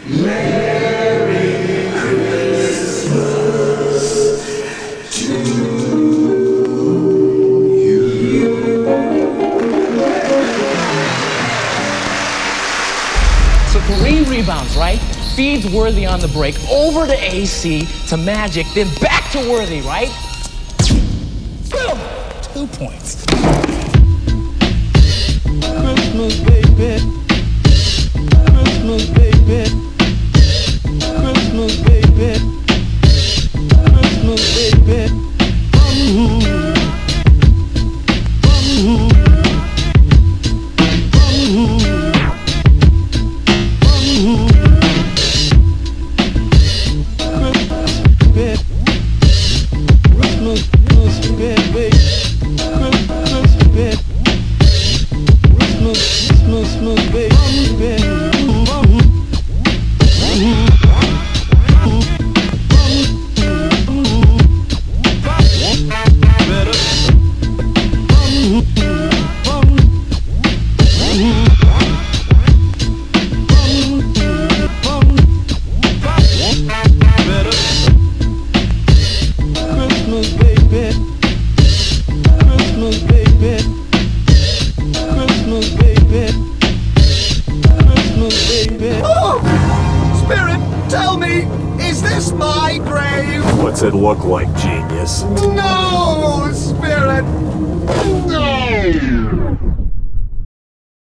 So Kareem rebounds, right? Feeds Worthy on the break, over to AC, to Magic, then back to Worthy, right? Boom! 2 points. Christmas, baby. Christmas, baby. Christmas, baby. Christmas, baby. Tell me, is this my grave? What's it look like, genius? No, Spirit! No!